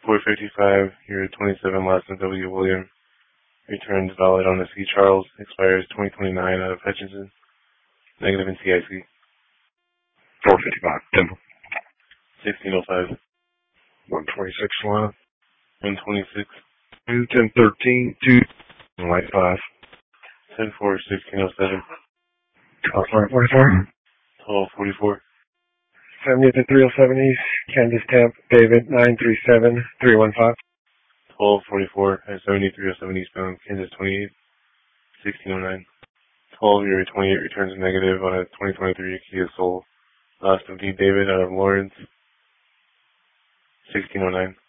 455, year 27, last name W. William. Returns valid on the C. Charles. Expires 2029 out of Hutchinson. Negative in TIC. 455, Temple. 1605. 126 Solana. 126. 1013, 2, Light 5. 10-4, 1607. 1244. 1244. 70th and 307 East, Kansas Temp, David, 937, 315. 1244 at 7307 eastbound, Kansas 28, 1609. 12 year 28 returns negative on a 2023 Kia Soul. Last of D. David out of Lawrence, 1609.